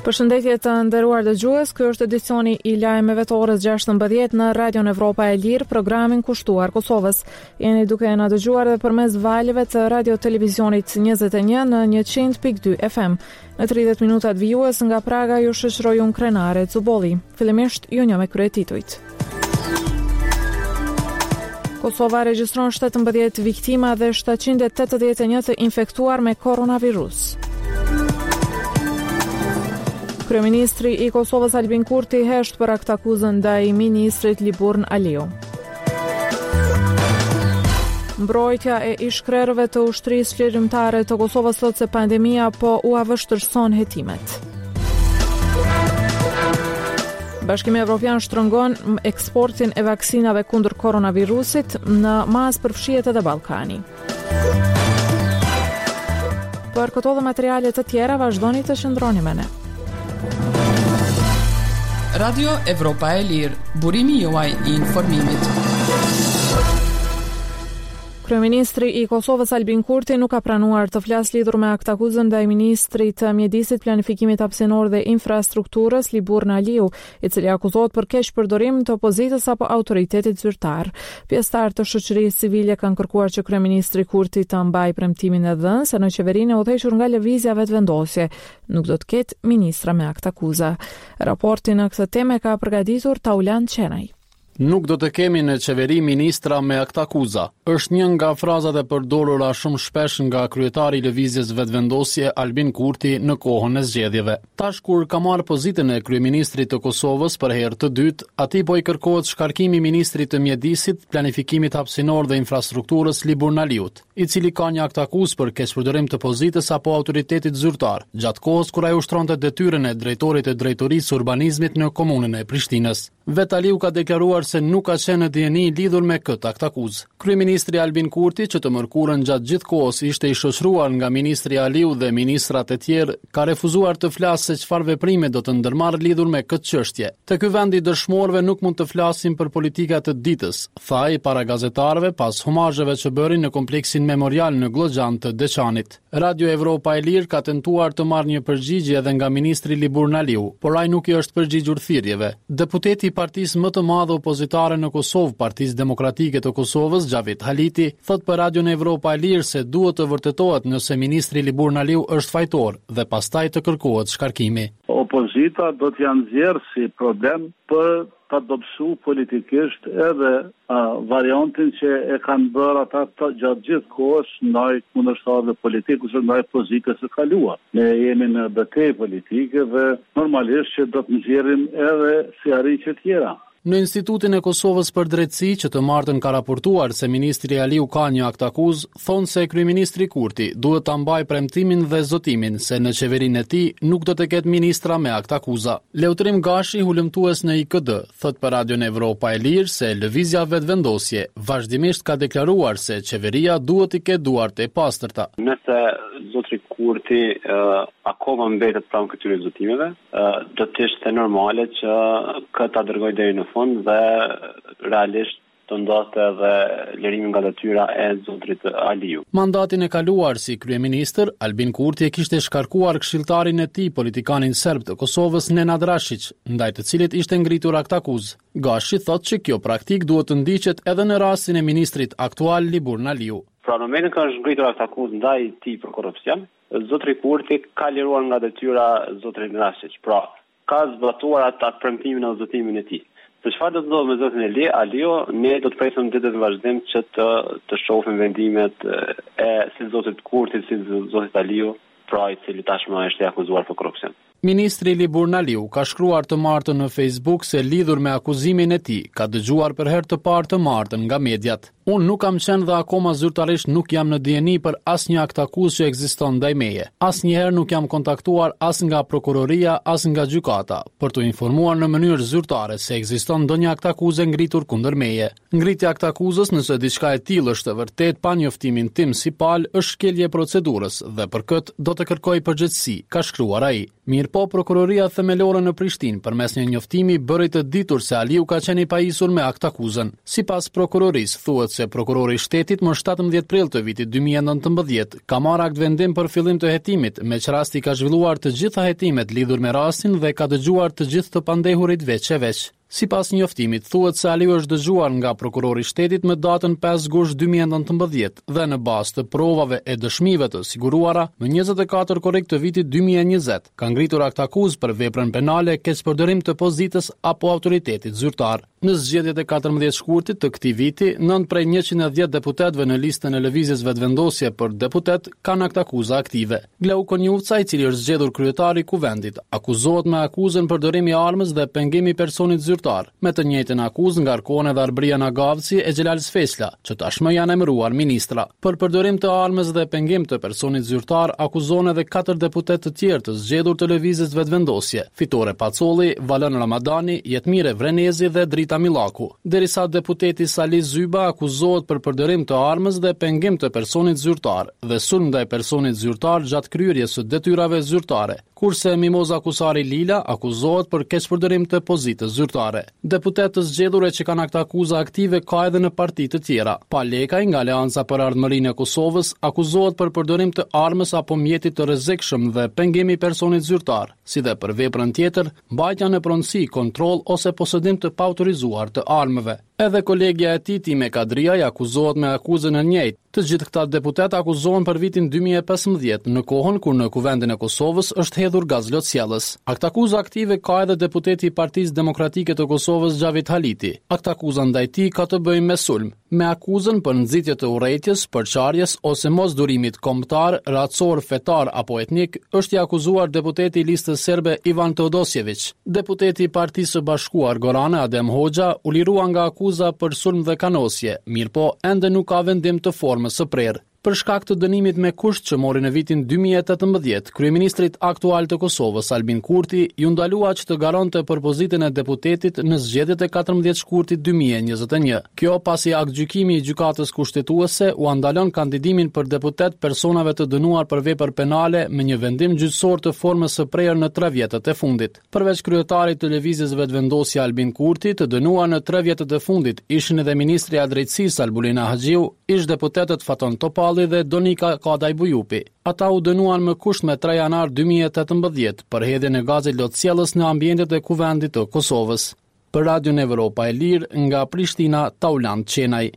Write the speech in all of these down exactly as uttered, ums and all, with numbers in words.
Përshëndetje të nderuar dëgjues, ky është edicioni i lajmeve të orës gjashtëmbëdhjetë në Radion Evropa e Lirë, programin kushtuar Kosovës. Jeni duke na dëgjuar edhe përmes valëve të Radio Televizionit njëzet e një në njëqind pikë dy F M. Në tridhjetë minutat vijues nga Praga ju shoqëroi unë Krenare Zubolli. Fillimisht ju një me kryetitujt. Kosova regjistron shtatëmbëdhjetë viktima dhe shtatëqind e tetëdhjetë e një të infektuar me koronavirus. Kryeministri i Kosovës Albin Kurti hesht për akt akuzën ndaj ministrit Liburn Aliu. Mbrojtja e ish-krerëve të ushtrisë lirimtare të Kosovës thotë se pandemia po u avështërson hetimet. Bashkimi Evropian shtrëngon eksportin e vaksinave kundër koronavirusit, në masë përfshihet edhe Ballkani. Për këto dhe materiale të tjera vazhdoni të qëndroni me ne. Radio Evropa e Lirë, burimi juaj i informimit. Kryeministri i Kosovës Albin Kurti nuk ka pranuar të flasë lidhur me akt akuzën ndaj ministrit të mjedisit, planifikimit hapësinor dhe infrastrukturës Liburn Aliu, i cili akuzohet për keq përdorim të opozitës apo autoritetit zyrtar. Pjesëtar të shoqërisë civile kanë kërkuar që kryeministri Kurti të mbajë premtimin e dhënë se në qeverinë e udhëhequr nga lëvizja vetëvendosje nuk do të ketë ministra me akt akuza. Raportin në këtë temë ka përgatitur Taulan Qenaj. Nuk do të kemi në qeveri ministra me akt akuza. Është një nga frazat e përdorura shumë shpesh nga kryetari i lëvizjes vetëvendosje Albin Kurti në kohën e zgjedhjeve. Tash kur ka marrë pozitën e kryeministrit të Kosovës për herë të dytë, atij po i kërkohet shkarkimi i ministrit të mjedisit, planifikimit hapësinor dhe infrastrukturës Liburn Aliut, i cili ka një akt akuzë për keqpërdorim të pozitës apo autoritetit zyrtar, gjatë kohës kur ai ushtronte detyrën e drejtorit të drejtorisë urbanizmit në komunën e Prishtinës. Vet Aliu ka deklaruar se nuk ka qenë në dieni lidhur me këtë akt akuzë. Kryeministri Albin Kurti, që të mërkurën gjatë gjithë kohës ishte i shoqëruar nga ministri Aliu dhe ministrat e tjerë, ka refuzuar të flasë se çfarë veprime do të ndërmarrë lidhur me këtë çështje. Te ky vend i dëshmorëve nuk mund të flasim për politikat të ditës, tha ai para gazetarëve pas homazheve që bëri në kompleksin memorial në Glogjan të Deçanit. Radio Evropa e Lirë ka tentuar të marrë një përgjigje edhe nga ministri Liburn Aliu, por ai nuk i është përgjigjur thirrjeve. Deputeti partisë më të madhe opozitare në Kosovë, Partisë Demokratike të Kosovës, Xhavit Haliti, thot për Radion Evropa e Lirë se duhet të vërtetohet nëse ministri Liburn Aliu është fajtor dhe pastaj të kërkohet shkarkimi. Opozita do të janë nxjerrë si problem për ta dobësu politikisht edhe uh, variantin që e kanë bërë ata të, gjatë gjithë kohës ndaj kundërshtarëve politikë ose ndaj pozitës së kaluar. Ne jemi në betejë politike dhe normalisht që do të nxjerrim edhe si arritje tjera. Në Institutin e Kosovës për Drejtësi, që të martën ka raportuar se ministri Aliu ka një akt akuzë, thonë se kryeministri Kurti duhet ta mbajë premtimin dhe zotimin se në qeverinë e tij nuk do të ketë ministra me akt akuza. Leutrim Gashi, hulumtues në I K D, thot për Radion Evropa e Lirë se lëvizja vetëvendosje vazhdimisht ka deklaruar se qeveria duhet i ketë duart e pastërta. Nëse zotri Kurti uh, akoma mbetet pranë këtyre zotimeve, uh, do të ishte normale që këtë ta dërgojë deri në fund dhe realisht të ndoste edhe lirimin nga detyra e zotrit Aliu. Mandatin e kaluar si kryeministër, Albin Kurti e kishte shkarkuar këshilltarin e tij, politikanin serb të Kosovës Nenad Rashić, ndaj të cilit ishte ngritur akt akuzë. Gashi thotë që kjo praktik duhet të ndiqet edhe në rastin e ministrit aktual Liburn Aliu. Pra në momentin që është ngritur akt akuzë ndaj tij për korrupsion, zotri Kurti ka liruar nga detyra zotrin Rashić. Pra, ka zbatuar atë premtimin dhe zotimin e tij. Për çfarë do të ndodhë me zotin Aliu, ne do të presim ditët në vazhdim që të, të shohim vendimet e si zotit Kurti, si zotit Aliu, pra i cili tashmë është i akuzuar për korrupsion. Ministri Liburn Aliu ka shkruar të martën në Facebook se lidhur me akuzimin e tij ka dëgjuar për herë të parë të martën nga mediat. Unë nuk kam qenë dhe akoma zyrtarisht nuk jam në dieni për asnjë akt akuzë që ekziston ndaj meje. Asnjëherë nuk jam kontaktuar as nga prokuroria as nga gjykata për të informuar në mënyrë zyrtare se ekziston ndonjë akt akuzë ngritur kundër meje. Ngritja akt akuzës nëse diçka e tillë është e vërtet pa njoftimin tim si pal është shkelje procedurës dhe për këtë do të kërkoj përgjegjësi, ka shkruar ai. Mirë po, prokuroria themelore në Prishtinë përmes një njoftimi bëri të ditur se Aliu ka qenë i pajisur me akt akuzën. Sipas prokurorisë thuhet se prokurori i shtetit më shtatëmbëdhjetë prill të vitit dy mijë e nëntëmbëdhjetë ka marrë akt vendim për fillim të hetimit, me që rasti ka zhvilluar të gjitha hetimet lidhur me rastin dhe ka dëgjuar të gjithë të pandehurit veç e veç. Sipas njoftimit, thuhet se Aliu është dëgjuar nga prokurori i shtetit me datën pesë gusht dy mijë e nëntëmbëdhjetë dhe në bazë të provave e dëshmive të siguruara, më njëzet e katër korrik të vitit dy mijë e njëzet, ka ngritur akt akuzë për veprën penale keqpërdorim të pozitës apo autoritetit zyrtar. Në zgjedhjet e katërmbëdhjetë shkurtit të këtij viti, nëntë prej njëqind e dhjetë deputetëve në listën e lëvizjes vetëvendosje për deputet kanë akt akuza aktive. Glau Konjuvca, i cili është zgjedhur kryetari i kuvendit, akuzohet me akuzën përdorimi i armës dhe pengimi i personit zyrtar. Me të njëjtën akuzë ngarkohen edhe Arbria Nagavci e Xhelal Sfesla, që tashmë janë emëruar ministra. Për përdorim të armës dhe pengim të personit zyrtar akuzohen edhe katër deputet të tjerë të zgjedhur të lëvizjes vetëvendosje: Fitore Pacolli, Valon Ramadani, Jetmire Vrenezi dhe Drita Millaku. Derisa deputeti Sali Zyba akuzohet për përdorim të armës dhe pengim të personit zyrtar dhe sulm ndaj personit zyrtar gjatë kryerjes së detyrave zyrtare, kurse Mimoza Kusari Lila akuzohet për keqpërdorim të pozitës zyrtare. Deputet të zgjedhur që kanë akt akuza aktive ka edhe në parti të tjera. Palekaj nga Aleanca për Ardhmërinë e Kosovës akuzohet për përdorim të armës apo mjetit të rrezikshëm dhe pengimi i personit zyrtar, si dhe për veprën tjetër, mbajtja në pronësi, kontroll ose posedim të paautorizuar të armëve. Edhe kolegja e tij Time Kadriaj akuzohet me akuzën e njëjtë. Të gjithë këta deputet akuzohen për vitin dy mijë e pesëmbëdhjetë, në kohën kur në Kuvendin e Kosovës është hedhur gaz lotësjellës. Akt akuzë aktive ka edhe deputeti i Partisë Demokratike të Kosovës Xhavit Haliti. Akt akuza ndaj tij ka të bëjë me sulm, me akuzën për nxitje të urrëties, përçarjes ose mosdurimit kombëtar, racor, fetar apo etnik, është i akuzuar deputeti i listës serbe Ivan Teodosjević. Deputeti i Partisë së Bashkuar Gorane Adem Hoxha u lirua nga akuza për sulm dhe kanosje, mirëpo ende nuk ka vendim të formës së prerë. Për shkak të dënimit me kusht që mori në vitin dy mijë e tetëmbëdhjetë, kryeministrit aktual të Kosovës Albin Kurti ju ndalua që të garonte për pozitën e deputetit në zgjedhjet e katërmbëdhjetë shkurtit dy mijë e njëzet e një. Kjo pasi akt gjykimi i gjykatës kushtetuese u andalon kandidimin për deputet personave të dënuar për vepër penale me një vendim gjyqësor të formës së prerë në tre vjetët e fundit. Përveç kryetarit të lëvizjes vetëvendosje Albin Kurti, të dënuar në tre vjetët e fundit ishin edhe ministri i drejtësisë Albulina Haxhiu, ish deputetët Faton Topalli dhe Donika Kadaj Bujupi. Ata u dënuan më kusht me tre janar dy mijë e tetëmbëdhjetë për hedhjen e gazit lotësjellës në ambientet e Kuvendit të Kosovës. Për Radion Evropa e Lirë, nga Prishtina, Taulant Qenaj.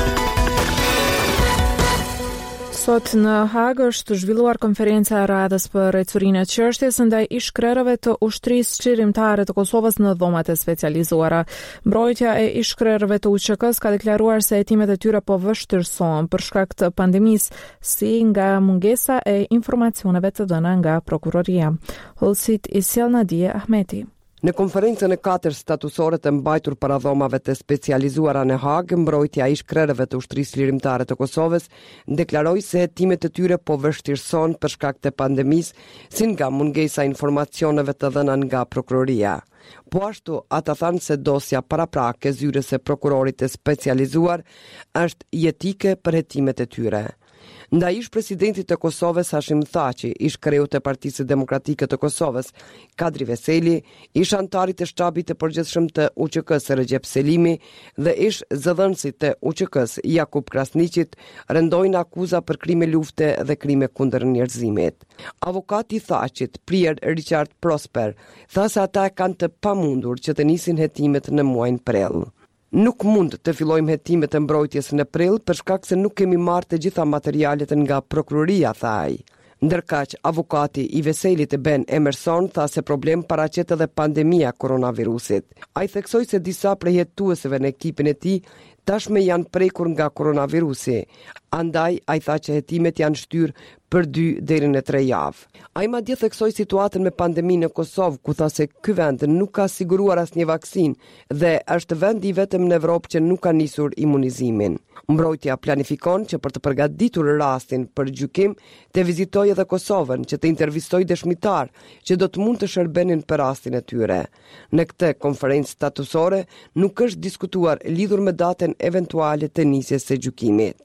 Sot në Hagë është zhvilluar konferenca e radhës për ecurinë e çështjes ndaj ish-krerëve të ushtrisë çlirimtare të Kosovës në dhomat e specializuara. Mbrojtja e ish-krerëve të U Q K-s ka deklaruar se hetimet e tyre po vështirësohen për shkak të pandemisë, si nga mungesa e informacioneve të dhëna nga prokuroria. Hollësit i sjell Nadia Ahmeti. Në konferencën e katër statusore të mbajtur para dhomave të specializuara në Hagë, mbrojtja e ish-krerëve të ushtrisë lirimtare të Kosovës deklaroi se hetimet e tyre po vështirësohen për shkak të pandemisë, si nga mungesa e informacioneve të dhëna nga prokuroria. Po ashtu, ata thanë se dosja paraprake zyres e prokurorit të specializuar është jetike për hetimet e tyre. Ndaj ish presidentit të Kosovës Hashim Thaçi, ish kreu të Partisë Demokratike të Kosovës Kadri Veseli, ish antarit të shtabit të përgjithshëm të U Q K-s Recep Selimi dhe ish zëdhënësit të U Q K-s Jakub Krasniqit rendojnë akuza për krime lufte dhe krime kundër njerëzimit. Avokati Thaçit, Prier Richard Prosper, tha se ata kanë të pamundur që të nisin hetimet në muajin prill. Nuk mund të fillojmë hetimet e mbrojtjes në prill për shkak se nuk kemi marrë të gjitha materialet nga prokuroria, tha ai. Ndërkaq, avokati i Veselit Ben Emerson tha se problem paraqet edhe pandemia koronavirusit. Ai theksoi se disa prej hetuesve në ekipin e tij tashme janë prekur nga koronavirusi. Andaj, ai tha që hetimet janë shtyrë për dy deri në tre javë. Ai madje theksoi situatën me pandeminë në Kosovë, ku tha se ky vend nuk ka siguruar asnjë vaksinë dhe është vendi i vetëm në Evropë që nuk ka nisur imunizimin. Mbrojtja planifikon që për të përgatitur rastin për gjykim të vizitojë edhe Kosovën, që të intervistojë dëshmitar që do të mund të shërbenin për rastin e tyre. Në këtë konferencë statusore nuk është diskutuar lidhur me datën eventuale të nisjes së gjykimit.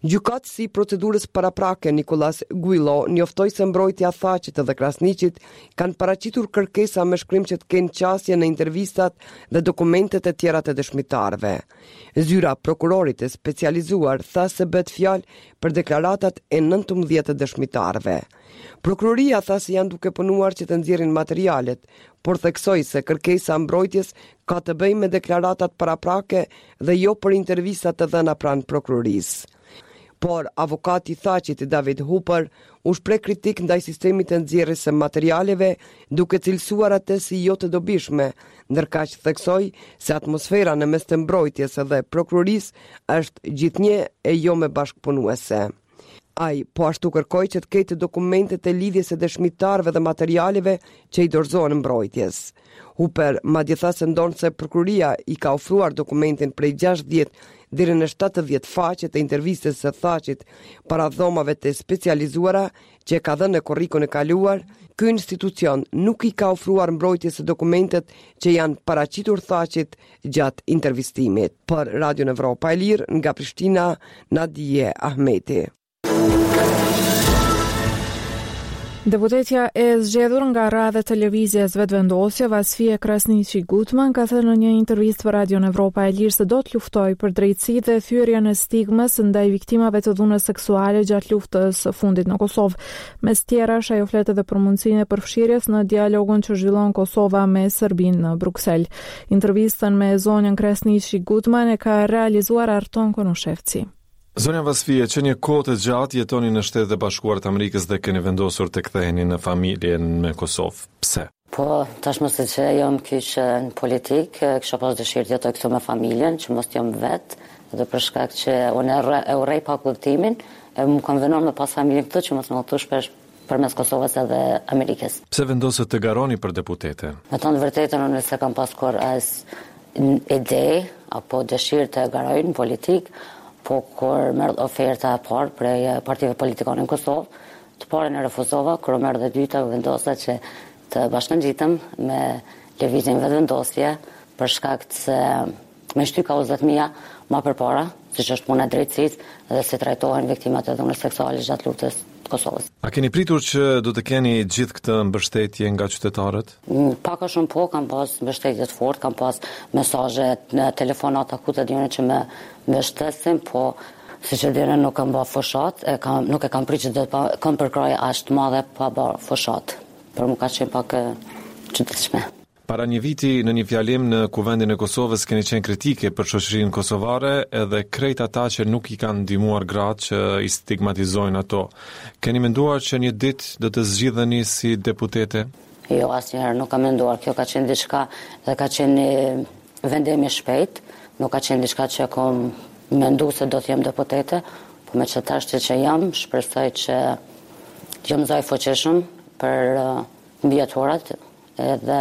Gjykatësi i procedurës paraprake Nikolas Guilo njoftoi se mbrojtja e Thaqit dhe Krasniqit kanë paraqitur kërkesa me shkrim që të kenë qasje në intervistat dhe dokumentet e tjera të dëshmitarëve. Zyra prokurorit e specializuar tha se bëhet fjalë për deklaratat e nëntëmbëdhjetë të dëshmitarëve. Prokuroria tha se janë duke punuar që të nxjerrin materialet, por theksoi se kërkesa e mbrojtjes ka të bëjë me deklaratat paraprake dhe jo për intervistat të dhëna pranë prokurorisë. Por avokati i Thaqit David Hooper u shpreh kritik ndaj sistemit të nxjerrjes së materialeve, duke cilësuar atë si jo të dobishme, ndërkaq theksoi se atmosfera në mes të mbrojtjes dhe prokurorisë është gjithnjë e jo me bashkëpunuese. Ai po ashtu kërkoi që të ketë dokumentet e lidhjes së dëshmitarëve dhe materialeve që i dorëzohen mbrojtjes. Hooper madje tha se ndonë se prokuroria i ka ofruar dokumentin prej gjashtëdhjetë deri në shtatëdhjetë faqe të intervistës së Thaqit para dhomave të specializuara që ka dhënë në korrikun e kaluar, ky institucion nuk i ka ofruar mbrojtjes së dokumentet që janë paraqitur Thaqit gjatë intervistimit. Për Radio Evropa e Lirë nga Prishtina, Nadije Ahmeti. Deputetja e zgjedhur nga radha e televizjes Vetëvendosje, Vasfie Krasniqi Gutman, ka thënë në një intervistë për Radio Evropa e Lirë se do të luftojë për drejtësi dhe thyrjen e stigmës ndaj viktimave të dhunës seksuale gjatë luftës së fundit në Kosovë. Mes tjerash, ajo flet edhe për mundësinë e përfshirjes në dialogun që zhvillon Kosova me Serbinë në Bruksel. Intervistën me zonjën Krasniqi Gutman e ka realizuar Arton Konushevci. Zonja Vasfie, që një kohë të gjatë jetoni në Shtetet e Bashkuara të Amerikës dhe keni vendosur të ktheheni në familjen me Kosovë. Pse? Po, tashmë se që jam kyç në politikë, kisha pas dëshirë të jetoj këtu me familjen, që mos jam vetë, dhe për shkak që unë e urrej pa kuptimin, e më konvenon me pas familjen këtu që mos më këtu shpesh përmes Kosovës edhe Amerikës. Pse vendosët të garoni për deputete? Me të në vërtetën, unë se kam pas kur as ide apo dëshirë të garoj në politikë, po kur merr oferta e parë prej partive politikane në Kosovë, të parën e refuzova, kur merr dhe dyta vendosa që të bashkangjitem me lëvizjen Vetëvendosje për shkak se me shty kauzat mia më përpara, siç është puna e drejtësisë dhe si trajtohen viktimat e dhunës seksuale gjatë luftës të Kosovës. A keni pritur që do të keni gjithë këtë mbështetje nga qytetarët? Pak a shumë po, kam pas mbështetje të fortë, kam pas mesazhe në telefonata ku të diunë që më mbështesin, po siç e dini nuk kam bërë fushat, e kam nuk e kam pritur që të kam përkrahje as të madhe pa bërë fushat. Për mua ka qenë pak e çuditshme. Para një viti në një fjalim në Kuvendin e Kosovës keni qenë kritike për shoqërinë kosovare edhe krejt ata që nuk i kanë ndihmuar gratë që i stigmatizojnë ato. Keni menduar që një ditë do të zgjidheni si deputete? Jo, asnjëherë nuk kam menduar. Kjo ka qenë diçka dhe ka qenë vendim i shpejt, nuk ka qenë diçka që kam menduar se do të jem deputete, po me që tash që jam, shpresoj që jam zaj fuqishëm për uh, mbijatorat edhe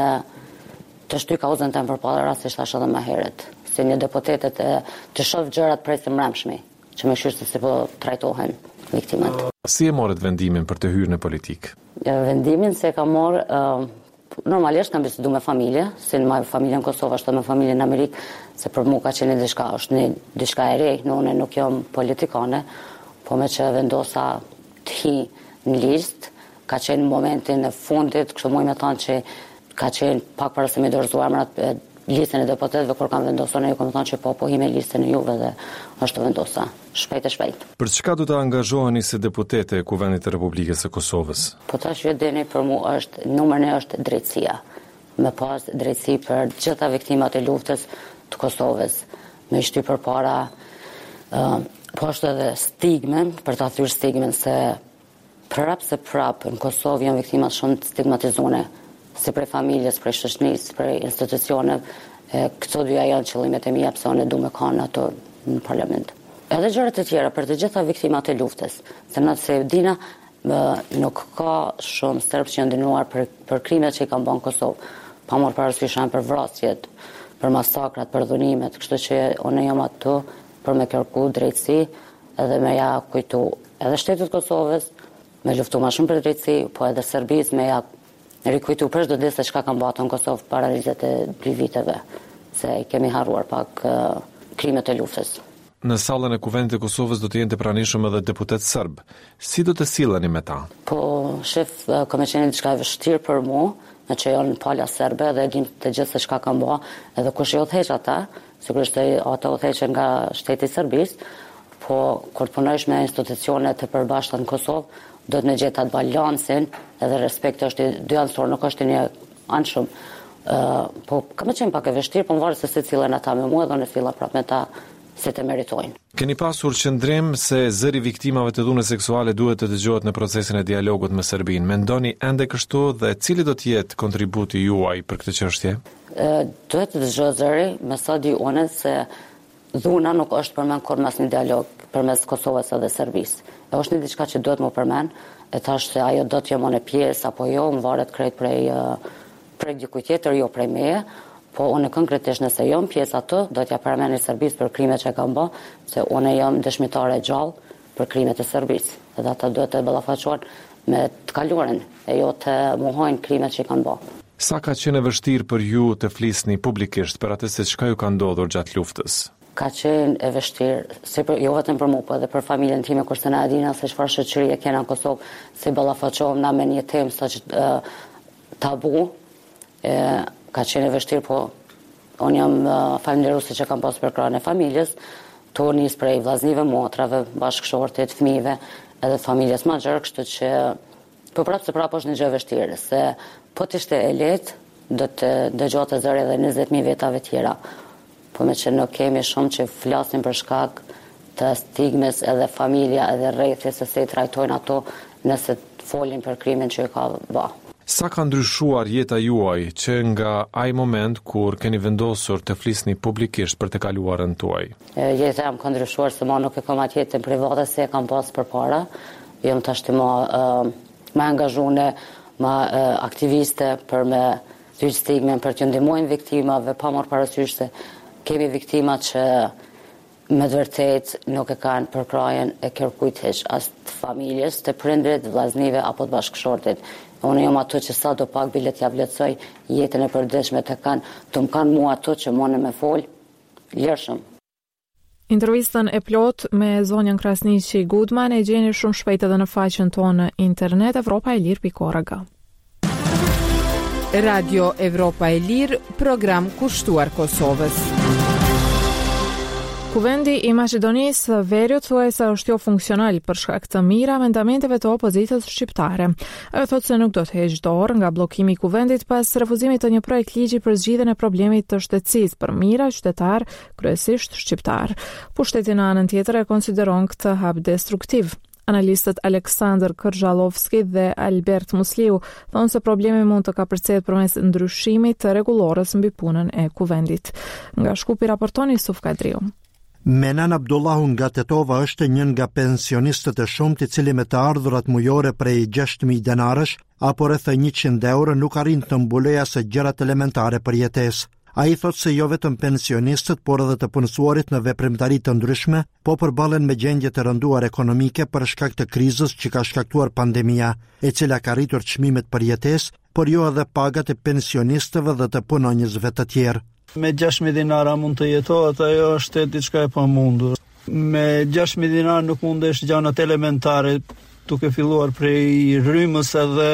të shty kauzën tëmë përpara rastisht ashtë edhe më herët. Si një deputetet e, të shoh gjërat prej së mramshmi, që më shyrë se si po trajtohen viktimat. Si e morët vendimin për të hyrë në politikë? Vendimin se ka morë, uh, normalisht kam bisedu me familje, si në majë familje në Kosovë, ashtë me familje në Amerikë, se për mu ka qenë diçka, është një diçka e rej, në une nuk jam politikane, po me që vendosa të hi në listë, ka qenë në momentin e fundit, kështë muj me thonë që ka qenë pak para se me dorëzuar emrat e listën e deputetëve kur kanë vendosur, ne ju kam thënë që po po hi me listën e juve dhe është vendosa shpejt e shpejt. Për çka do të angazhoheni si deputete e Kuvendit të Republikës së Kosovës? Po tash ju dini për mua është numër një është drejtësia. Me pas drejtësi për të gjitha viktimat e luftës të Kosovës. Me shty përpara uh, po është edhe stigmen, për ta thyrë stigmen se prap se prap në Kosovë janë viktimat shumë stigmatizuar. Si prej familjes, prej shoqërisë, prej institucioneve, këto dyja janë qëllimet e mia pse unë du me kanë ato në parlament. Edhe gjërat e tjera për të gjitha viktimat e luftës, se nëse dina nuk ka shumë serb që janë dënuar për, për krimet që i kanë bërë në Kosovë, pa marrë parasysh për vrasjet, për masakrat, për dhunimet, kështu që unë jam aty për me kërku drejtësi edhe me ja kujtu edhe shtetit Kosovës, me luftu ma shumë për drejtësi, po edhe Serbisë me ja rikujtu për çdo ditë se çka kanë bërë në Kosovë para njëzet e dy viteve, se kemi harruar pak uh, krimet e luftës. në sallën e Kuvendit të Kosovës do të jenë të pranishëm edhe deputet serb. Si do të silleni me ta? Po, shef, komisioni diçka e vështirë për mua, në që janë palja serbe dhe dim të gjithë se çka kanë bërë, edhe kush i udhëheq ata, sigurisht ata udhëheqen nga shteti i Serbisë, po kur punojsh me institucione të përbashkëta në Kosovë, do të në gjetë atë balansin, edhe respekti është i dy anësor, nuk është i një anshëm. Uh, po ka më qenë pak e vështirë, po më varet se se cilën ata me mua dhe në filla prapë me ta se të meritojnë. Keni pasur qëndrim se zëri viktimave të dhunës seksuale duhet të dëgjohet në procesin e dialogut me Serbinë. Mendoni ende kështu dhe cili do të jetë kontributi juaj për këtë çështje? Uh, duhet të dëgjohet zëri, me sa di unë se dhuna nuk është përmend kur mas një dialog përmes Kosovës edhe Serbisë. E është një diçka që duhet më përmend, e thash se ajo do të jemon e pjesë apo jo, më varet krejt prej uh, prej dikujt tjetër, jo prej meje, po unë konkretisht nëse jam pjesë atë, do t'ja përmend Serbisë për krimet që kanë bërë, se unë jam dëshmitare e gjallë për krimet e Serbisë. Edhe ata duhet të ballafaqohen me të kaluarin, e jo të mohojnë krimet që kanë bërë. Sa ka qenë e vështirë për ju të flisni publikisht për atë se çka ju ka ndodhur gjatë luftës? Ka qenë e vështirë, si për, jo vetëm për mua, po edhe për familjen time, kurse na e dina se çfarë shoqërie kena në Kosovë, si ballafaqohem na me një temë sa uh, tabu. E, ka qenë e vështirë, po unë jam uh, falënderuese që kam pasur për krahun e familjes, to nis prej vllaznive, motrave, bashkëshortit, fëmijëve, edhe familjes magjër, kështu që po prapë se prapë është një gjë e vështirë, se po të ishte e lehtë, do të dëgjote zëri edhe njëzet mijë vetave tjera. Po me që nuk kemi shumë që flasin për shkak të stigmes edhe familja edhe rrethi se se i trajtojnë ato nëse folin për krimin që i ka bërë. Sa ka ndryshuar jeta juaj që nga ai moment kur keni vendosur të flisni publikisht për të kaluarën tuaj? Jeta jam ka ndryshuar se ma nuk e kam atë jetën private se e kam pas përpara. Jam tash më uh, më angazhuar, më uh, aktiviste për me zyq stigmen, për të ndihmojnë viktimave, pa marrë parasysh se kemi viktima që me të vërtet nuk e kanë përkrajen e kërkujt hiç, as të familjes, të prindrit, vllaznive apo të bashkëshortit. Unë jam ato që sa do pak bile t'ja vlerësoj jetën e përditshme të kanë, të më kanë mua ato që mëne me fol, lirshëm. Intervistën e plot me zonjën Krasniqi Gudman e gjeni shumë shpejt edhe në faqen tonë në internet Evropa e Lirë pikë org. Radio Evropa e Lirë, program kushtuar Kosovës. Kuvendi i Maqedonisë Veriut thuajse është jo funksional për shkak të mirë amendamenteve të opozitës shqiptare. Ajo thotë se nuk do të heqë dorë nga bllokimi i kuvendit pas refuzimit të një projekt ligji për zgjidhjen e problemit të shtetësisë për mira qytetar, kryesisht shqiptar. Pushteti në anën tjetër e konsideron këtë hap destruktiv. Analistët Aleksandr Kërxhallovski dhe Albert Musliu thonë se problemi mund të kapërcet përmes ndryshimit të rregullores mbi punën e kuvendit. Nga Shkupi raporton Yusuf Kadriu. Menan Abdullahu nga Tetova është një nga pensionistët e shumt i cili me të ardhurat mujore prej gjashtë mijë denarësh apo rreth njëqind euro nuk arrin të mbulojë as gjërat elementare për jetesë. Ai thotë se jo vetëm pensionistët, por edhe të punësuarit në veprimtari të ndryshme, po përballen me gjendje të rënduar ekonomike për shkak të krizës që ka shkaktuar pandemia, e cila ka rritur çmimet për jetesë, por jo edhe pagat e pensionistëve dhe të punonjësve të tjerë. Me gjashtë mijë dinara mund të jetohet, ajo është diçka e pamundur. Me gjashtë mijë dinara nuk mundesh gjanat elementare, duke filluar prej rrymës edhe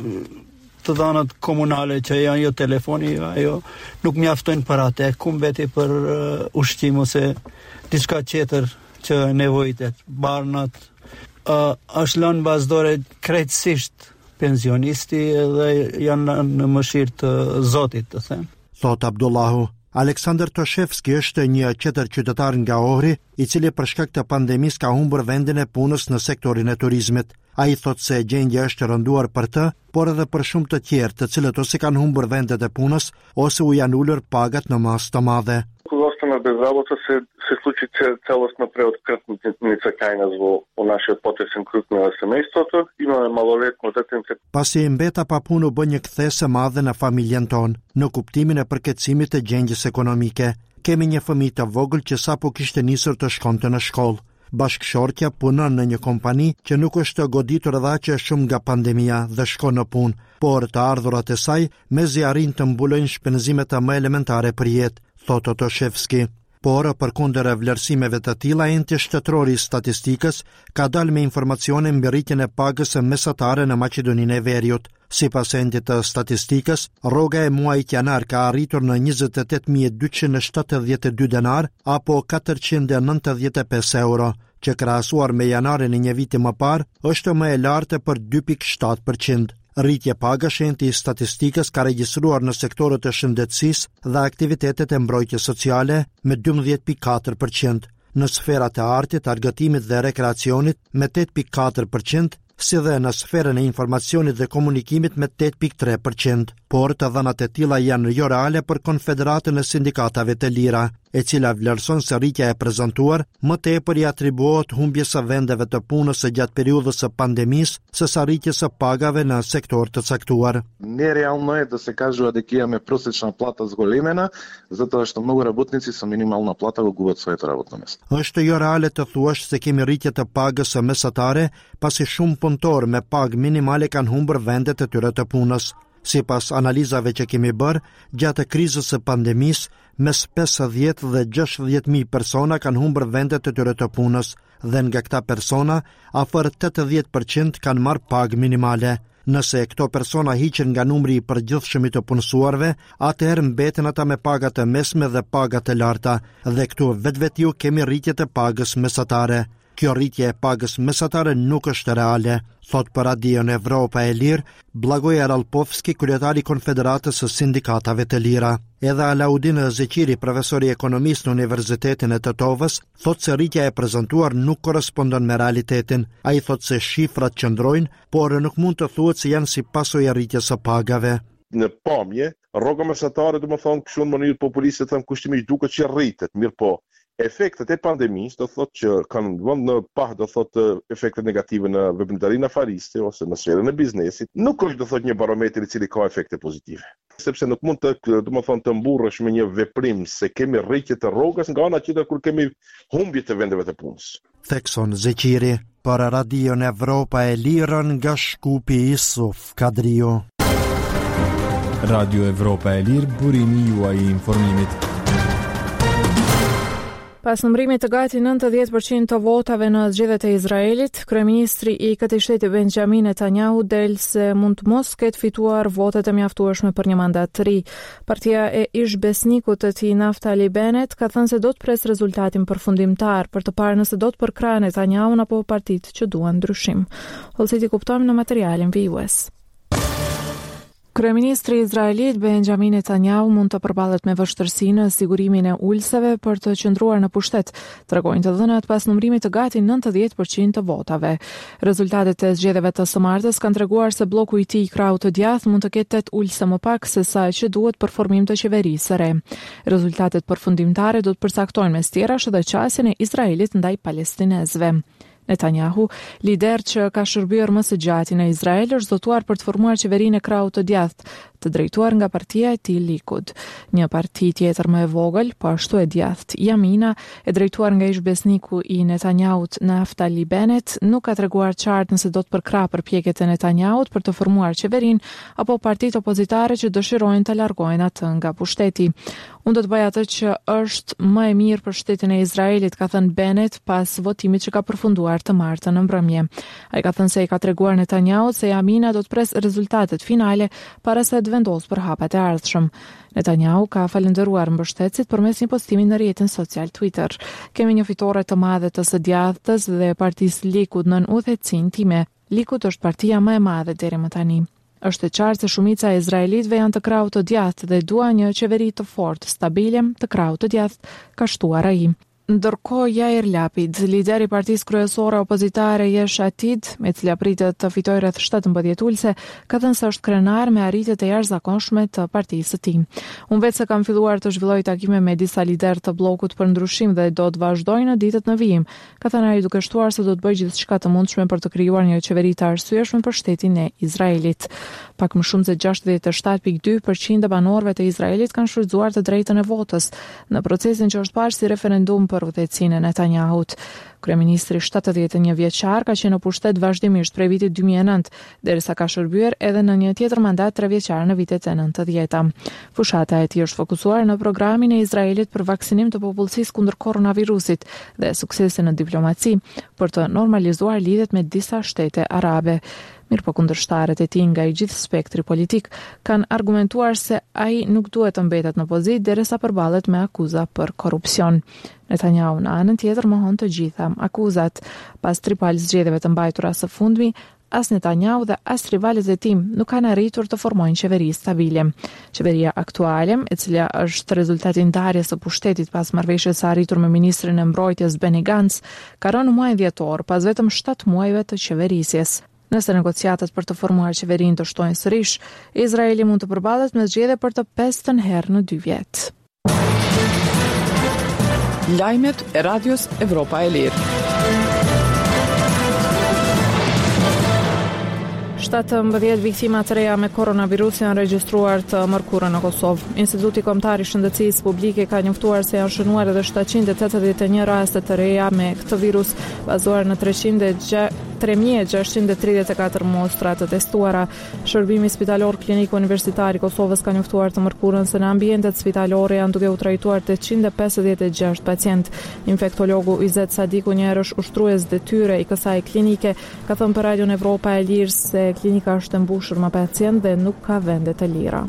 të dhanat komunale që janë jo telefoni, ajo nuk mjaftojnë për atë, ku mbeti për uh, ushqim ose diçka tjetër që nevojitet, barnat. Uh, është lënë bazdore krejtësisht pensionisti dhe janë në mëshirë të Zotit, të them. Thot Abdullahu. Aleksandr Toshevski është një tjetër qytetar nga Ohri, i cili për shkak të pandemisë ka humbur vendin e punës në sektorin e turizmit. Ai thotë se gjendja është rënduar për të, por edhe për shumë të tjerë, të cilët ose kanë humbur vendet e punës, ose u janë ulur pagat në masë të madhe. Остана без работа се, се случи целостна преоткрътница кайназ во, во нашиот потесен круг на семејството. Имаме малолетно детенце. Pasi mbeta pa punë u bë një kthesë e madhe në familjen tonë, në kuptimin e përkeqësimit të gjendjes ekonomike. Kemi një fëmijë të vogël që sapo kishte nisur të shkonte në shkollë. Bashkëshortja punon në një kompani që nuk është goditur edhe aq shumë nga pandemia dhe shkon në punë, por të ardhurat e saj mezi arrin të mbulojnë shpenzimet më elementare për jetë, thotë Toshevski. por përkundër vlerësimeve të tilla, enti shtetërori i statistikës ka dalë me informacione mbi rritjen e pagës mesatare në Maqedoninë e Veriut. Sipas endit të statistikës, rroga e muajit janar ka arritur në njëzet e tetë mijë e dyqind e shtatëdhjetë e dy denar apo katërqind e nëntëdhjetë e pesë euro, që krahasuar me janarin e një viti më parë është më e lartë për dy pikë shtatë përqind. Rritje pagash enti i statistikës ka regjistruar në sektorët e shëndetësisë dhe aktivitetet e mbrojtjes sociale me dymbëdhjetë pikë katër përqind, në sferat e artit, argëtimit dhe rekreacionit me tetë pikë katër përqind, si dhe në sferën e informacionit dhe komunikimit me tetë pikë tre përqind, por të dhënat e tilla janë jo reale për Konfederatën e Sindikatave të Lira, e cila vlerëson se rritja e prezantuar më tepër i atribuohet humbjes së vendeve të punës së gjatë periudhës së pandemisë, sesa rritjes së pagave në sektor të caktuar. Нереално е да се кажува дека имаме просечна плата зголемена, затоа што многу работници со минимална плата го губат своето работно место. Është jo reale të thuash se kemi rritje të pagës së mesatare, pasi shumë punëtorë me pagë minimale kanë humbur vendet e tyre të punës. Sipas analizave që kemi bërë, gjatë krizës së pandemisë, mes pesëdhjetë dhe gjashtëdhjetë mijë persona kanë humbur vendet e tyre të punës, dhe nga këta persona, afër tetëdhjetë përqind kanë marrë pagë minimale. Nëse këto persona hiqen nga numri i përgjithshëm të punësuarve, atëherë mbeten ata me pagat e mesme dhe pagat e larta, dhe këtu vetvetiu kemi rritje të pagës mesatare. Kjo rritje e pagës mesatare nuk është reale, thot për Radion Evropa e Lirë, Blagoj Aralpovski, kryetari i Konfederatës së Sindikatave të Lira. Edhe Alaudin Zeqiri, profesor i ekonomisë në Universitetin e Tetovës, thot se rritja e prezantuar nuk korrespondon me realitetin. Ai thot se shifrat qëndrojnë, por nuk mund të thuhet se janë si pasojë e rritjes së pagave. Në pamje, rroga mesatare, domethënë kështu në mënyrë populiste them kushtimisht duket që rritet, mirë po. Efektet e pandemisë do thotë që kanë vënë në pah do thotë efekte negative në veprimtarinë afariste ose në sferën e biznesit, nuk është do thotë një barometër i cili ka efekte pozitive. Sepse nuk mund të domethënë të mburrësh me një veprim se kemi rritje të rrogës nga ana tjetër kur kemi humbje të vendeve të punës. Thekson Zeqiri për Radion Evropa e Lirë nga Shkupi Isuf Kadrio. Radio Evropa e Lirë, burimi juaj i informimit. Pas numërimit të gati nëntëdhjetë përqind të votave në zgjedhjet e Izraelit, kryeministri i këtij shteti Benjamin Netanyahu del se mund të mos ketë fituar votet e mjaftueshme për një mandat të ri. Partia e ish besnikut të tij Naftali Bennett ka thënë se do të pres rezultatin përfundimtar për të parë nëse do të përkrahë Netanyahu apo partitë që duan ndryshim. Holsiti kuptojmë në materialin vijues. Kryeministri izraelit Benjamin Netanyahu mund të përballet me vështirësi në sigurimin e ulëseve për të qëndruar në pushtet, tregojnë të dhënat pas numërimit të gati nëntëdhjetë përqind të votave. Rezultatet e zgjedhjeve të së martës kanë treguar se bloku i tij Krau të djathtë mund të ketë tetë ulëse më pak se sa që duhet për formim të qeverisë së re. Rezultatet përfundimtare do të përcaktojnë mes tjerash edhe qasjen e Izraelit ndaj palestinezëve. Netanyahu, lider që ka shërbyer më së gjati në Izrael, është zotuar për të formuar qeverinë e Kraut të djathtë, të drejtuar nga partia e tij Likud. Një parti tjetër më e vogël, po ashtu e djathtë, Yamina, e drejtuar nga ish-besniku i Netanyahut Naftali Bennett, nuk ka treguar qartë nëse do të përkrahë përpjekjet e Netanyahut për të formuar qeverinë apo partitë opozitare që dëshirojnë të largojnë atë nga pushteti. Unë do të bëj atë që është më e mirë për shtetin e Izraelit, ka thënë Bennett pas votimit që ka përfunduar të martën në mbrëmje. Ai ka thënë se i ka treguar Netanyahut se Yamina do të pres rezultatet finale para se të vendosë për hapat e ardhshëm. Netanyahu ka falendëruar mbështetësit përmes një postimi në rrjetin social Twitter. Kemi një fitore të madhe të së djathtës dhe partisë Likud nën udhëhecin time. Likud është partia më e madhe deri më tani. Është e qartë se shumica e izraelitëve janë të Kraut të djathtë dhe dua një qeveri të fortë, stabile, të Kraut të djathtë, ka shtuar ai. Ndërkohë Yair Lapid, lideri i partisë kryesore opozitare Yesh Atid, me cila pritet të fitojë rreth shtatëmbëdhjetë ulëse, ka thënë se është krenar me arritjet e jashtëzakonshme të partisë së tij. Unë vetë se kam filluar të zhvilloj takime me disa liderë të bllokut për ndryshim dhe do të vazhdoj në ditët në vijim, ka thënë ai duke shtuar se do të bëjë gjithçka të mundshme për të krijuar një qeveri të arsyeshme për shtetin e Izraelit. Pak më shumë se gjashtëdhjetë e shtatë pikë dy përqind e banorëve të Izraelit kanë shfrytzuar të drejtën e votës në procesin që është parë si referendum për udhëhecinë e Netanyahut. Kryeministri shtatëdhjetë e një vjeçar ka qenë në pushtet vazhdimisht prej vitit dy mijë e nëntë, derisa ka shërbyer edhe në një tjetër mandat tre vjeçar në vitet e nëntëdhjeta. Fushata e tij është fokusuar në programin e Izraelit për vaksinim të popullsisë kundër koronavirusit dhe suksesin në diplomaci për të normalizuar lidhjet me disa shtete arabe. Mirë po kundërshtarët e tij nga i gjithë spektri politik kanë argumentuar se ai nuk duhet të mbetet në pozitë derisa përballet me akuza për korrupsion. Netanyahu në anën tjetër mohon të gjitha akuzat. Pas tripal zgjedhjeve të mbajtura së fundmi, as Netanyahu dhe as rivalët e tij nuk kanë arritur të formojnë qeveri stabile. Qeveria aktuale, e cila është rezultati i ndarjes së pushtetit pas marrëveshjes së arritur me ministrin e mbrojtjes Benny Gantz, ka rënë muajin dhjetor pas vetëm shtatë muajve të qeverisjes. Nëse negociatat për të formuar qeverinë të shtojnë sërish, Izraeli mund të përballet me zgjedhje për të pestën herë në dy vjet. Lajmet e Radios Evropa e Lirë. shtatëmbëdhjetë viktima të reja me koronavirus janë regjistruar të mërkurën në Kosovë. Instituti Kombëtar i Shëndetësisë Publike ka njoftuar se janë shënuar edhe shtatëqind e tetëdhjetë e një raste të reja me këtë virus, bazuar në tre mijë e gjashtëqind e tridhjetë e katër mostra të testuara. Shërbimi spitalor klinik universitar i Kosovës ka njoftuar të mërkurën se në ambientet spitalore janë duke u trajtuar tetëqind e pesëdhjetë e gjashtë pacient. Infektologu Izet Sadiku, një herësh ushtrues detyre i kësaj klinike, ka thënë për Radion Evropa e Lirë se klinika është e mbushur me pacient dhe nuk ka vende të lira.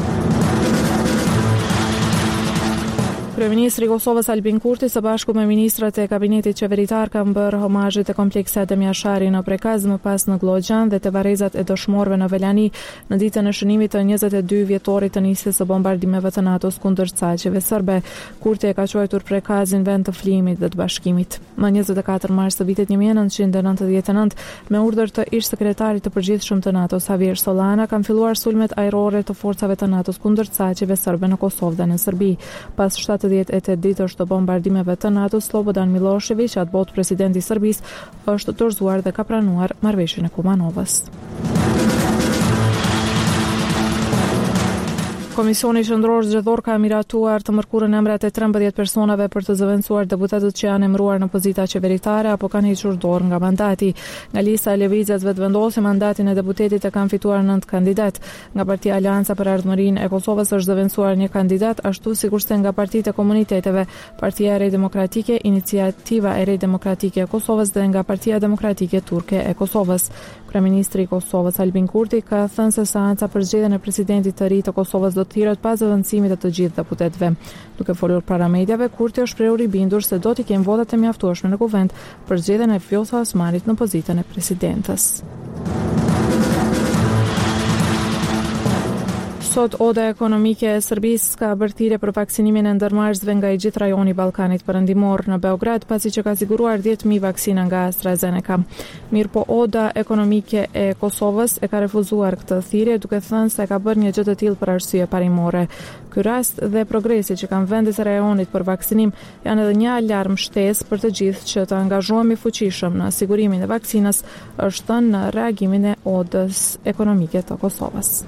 Kryeministri i Kosovës Albin Kurti së bashku me ministrat e kabinetit qeveritar kanë bërë homazhe te kompleksi Adem Jashari në Prekaz, më pas në Glogjan dhe te varrezat e dëshmorëve në Velani në ditën e shënimit të njëzet e dy vjetorit të nisjes së bombardimeve të NATO-s kundër saqeve serbe. Kurti e ka quajtur Prekazin vend të flimit dhe të bashkimit. Më njëzet e katër mars të vitit një mijë e nëntëqind e nëntëdhjetë e nëntë, me urdhër të ish sekretarit të përgjithshëm të NATO-s Javier Solana, kanë filluar sulmet ajrore të forcave të NATO-s kundër saqeve serbe në Kosovë dhe në Serbi. Pas shtatëdhjetë e tetë ditësh të bombardimeve të NATO, Slobodan Milošević, atë botë presidenti i Serbisë, është dorëzuar dhe ka pranuar marrëveshjen e Kumanovës. Komisioni Qendror Zgjedhor ka miratuar të mërkurën emrat e trembëdhjetë personave për të zëvendësuar deputetët që janë emëruar në pozita qeveritare apo kanë hequr dorë nga mandati. Nga lista e lëvizjes vetëvendosje mandatin e deputetit e kanë fituar nëntë kandidat. Nga Partia Aleanca për Ardhmërinë e Kosovës është zëvendësuar një kandidat, ashtu sikurse nga Partitë e Komuniteteve, Partia e Re Demokratike, Iniciativa e Re Demokratike e Kosovës dhe nga Partia Demokratike Turke e Kosovës. Kryeministri i Kosovës Albin Kurti ka thënë se seanca për zgjedhjen e presidentit të ri të Kosovës do të thirret pas zëvendësimit të të gjithë deputetëve. Duke folur para mediave, Kurti është shprehur i bindur se do t'i kenë votat e mjaftueshme në kuvent për zgjedhjen e Vjosa Osmanit në pozitën e presidentës. Sot Oda Ekonomike e Serbisë ka bërë thirrje për vaksinimin e ndërmarrësve nga i gjithë rajoni i Ballkanit Perëndimor në Beograd, pasi që ka siguruar dhjetë mijë vaksina nga AstraZeneca. Mirpo Oda Ekonomike e Kosovës e ka refuzuar këtë thirrje, duke thënë se ka bërë një gjë të tillë për arsye parimore. Ky rast dhe progresi që kanë vendet e rajonit për vaksinim janë edhe një alarm shtesë për të gjithë që të angazhohemi fuqishëm në sigurimin e vaksinës, është thënë në reagimin e Odës Ekonomike të Kosovës.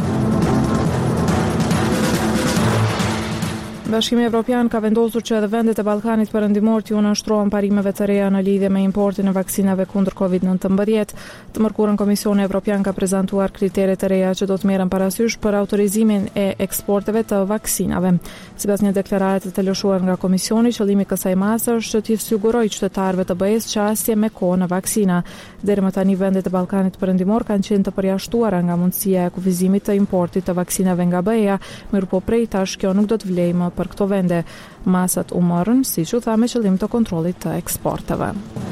Bashkimi Evropian ka vendosur që edhe vendet e Ballkanit Perëndimor t'ju nënshtrohen parimeve të reja në lidhje me importin e vaksinave kundër kovid nëntëmbëdhjetë. Të mërkurën Komisioni Evropian ka prezantuar kriteret e reja që do të merren parasysh për autorizimin e eksporteve të vaksinave. Sipas një deklarate të lëshuar nga Komisioni, qëllimi i kësaj mase është që t'i sigurojë qytetarëve të B E S qasje me kohë në vaksina. Deri më tani vendet e Ballkanit Perëndimor kanë qenë të përjashtuara nga mundësia e kufizimit të importit të vaksinave nga B E A, mirëpo prej tash kjo nuk do të vlejë më për këto vende. Masat u morën, siç u tha, me qëllim të kontrollit të eksporteve.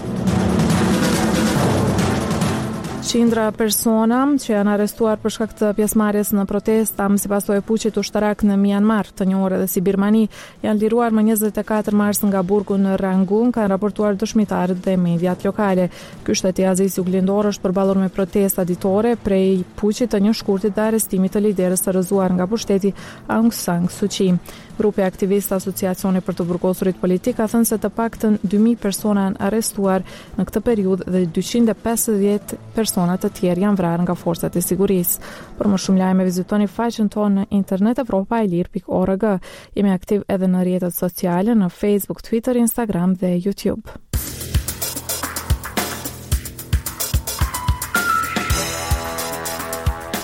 Qindra persona që janë arrestuar për shkak të pjesëmarrjes në protesta sipas puçit ushtarak në Myanmar, të njohur edhe si Birmani, janë liruar më njëzet e katër mars nga burgu në Rangoon, kanë raportuar dëshmitarët dhe mediat lokale. Ky shteti azisë juglindor është përballur me protesta ditore prej puçit të një shkurtit dhe arrestimit të liderës së rrëzuar nga pushteti Aung San Suu Kyi. Grupi aktivist Asociacioni për të burgosurit politik ka thënë se të paktën dy mijë persona janë arrestuar në këtë periudhë dhe dyqind e pesëdhjetë persona të tjerë janë vrarë nga forcat e sigurisë. Për më shumë lajme vizitoni faqen tonë në internet evropa e lirë pikë org. Jemi aktiv edhe në rrjetet sociale në Facebook, Twitter, Instagram dhe YouTube.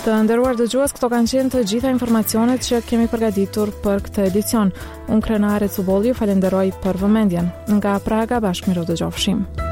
Të nderuar dëgjues, këto kanë qenë të gjitha informacionet që kemi përgatitur për këtë edicion. Unë Krenare Cubolli ju falenderoj për vëmendjen. Nga Praga bashkë miro dëgjofshim.